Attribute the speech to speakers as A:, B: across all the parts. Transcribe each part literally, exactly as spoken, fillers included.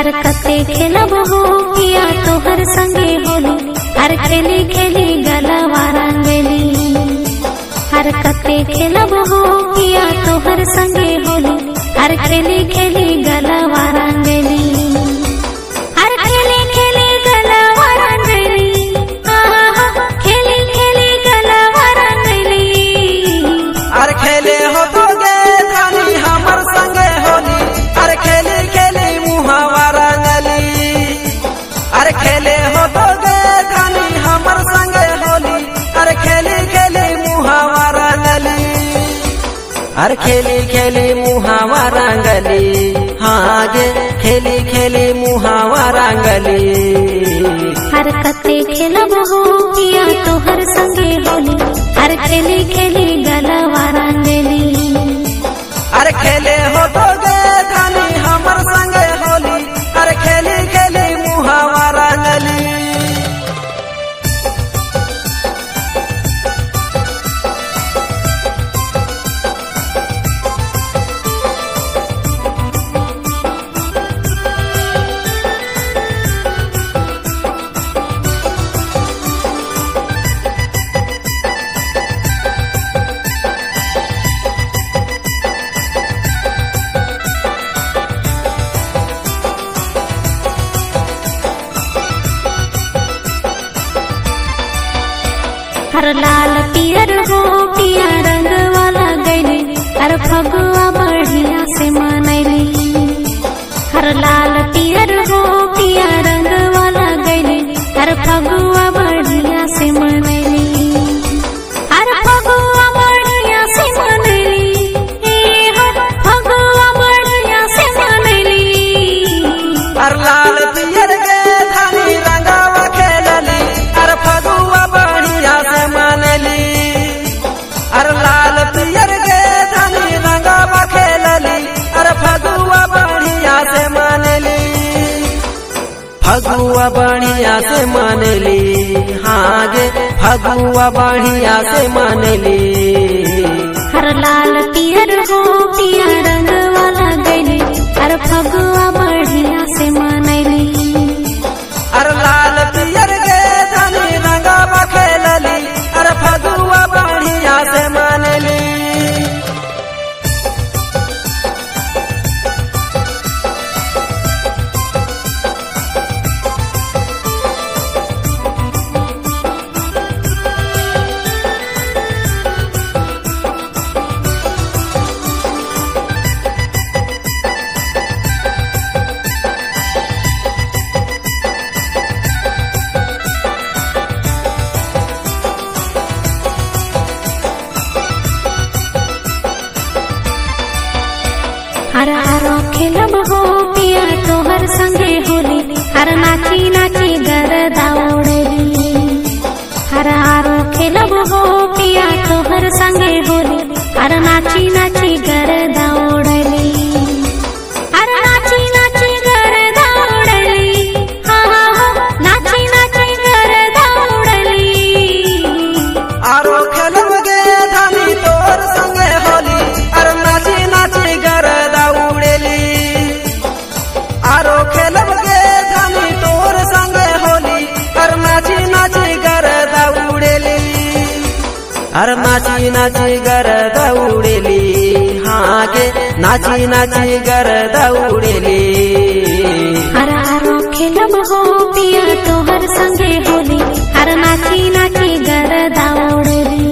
A: हरकते खेलब हो पिया तोहर संगे होली, हर खेली खेली गलवा रंगली। हरकते खेलब हो पिया तोहर संगे होली, हर खेली खेली गलवा रंगली। हर खेली खेली गलवा रंगली, खेली खेली गलवा रंगली।
B: हर खेले हो तो गे धानी हमर संगे होली, हर खेली खेली मुहावा रंगली। हर खेले हो तो गे धानी हमर संगे होली, हर खेली खेली मुहावा रंगली। हर खेली खेली मुहावा रंगली, हाँ गे खेली खेली मुहावा रंगली।
A: हरकते खेलब हो पिया तोहर संगे होली, हर खेली खेली गलवा रंगली।
B: हर खेले हो तो गे धानी हमर संगे होली, हर खेली खेली मुहावा रंगली।
A: हर लाल पियर हो पिया रंग वाला गैली, हर फगुआ बढ़िया से मनैली। हर लाल पियर हो पिया रंग वाला गैली, हर फगुआ बढ़िया से मनैली। हर फगुआ बढ़िया से मनैली, फगुआ बढ़िया से मनैली।
B: हर लाल पियर गे धानी रंगावा खेलली, हर फगुआ बढ़िया से मनली। हर लाल पियर गे धानी रंगावा खेलली, हर फगुआ बढ़िया से मनली। फगुआ बढ़िया से मनली, हाँ गे फगुआ बढ़िया से मनली।
A: हर लाल पियर हो पिया रंग वाला गैली, हर फगुआ बढ़िया से मनैली।
B: हर लाल पियर गे धानी रंगावा खेलली, हर फगुआ बढ़िया से मनली।
A: हर आरो खेलब हो पिया तोहर संगे होली, हर नाची नाची गरदा उड़ेली। हर आरो खेलब हो पिया तोहर संगे होली, हर नाची नाची गरदा उड़ेली। हर नाची नाची गरदा उड़ेली, हाँ हाँ हाँ नाची नाची गरदा उड़ेली।
B: आरो खेलब गे धानी तोर संगे होली, हर नाची नाची गरदा उड़ेली। आरो खेलब गे धानी तोर संगे होली, हर नाची नाची गरदा उड़ेली। हर नाची नाची गरदा उड़ेली, हाँ गे नाची नाची गरदा उड़ेली।
A: हर आरो खेलब हो पिया तोहर संगे होली, हर नाची नाची गरदा उड़ेली।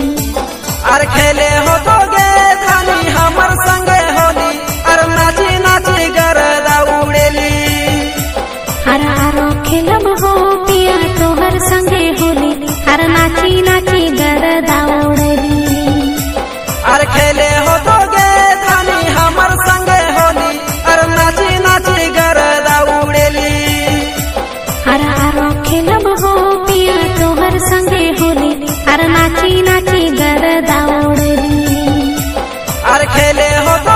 B: हर खेले हो तो गे धानी हमर संगे होली, हर नाची नाची गरदा उड़ेली।
A: हर आरो खेलब हो पिया तोहर संगे होली, हर नाची नाची गरदा उड़ेली।
B: हर खेले हो तो गे धानी हमर संगे होली, हर नाची नाची गरदा उड़ेली।
A: हर आरो खेलब हो पिया तोहर संगे होली, हर नाची नाची गरदा उड़ेली।
B: हर खेले हो तो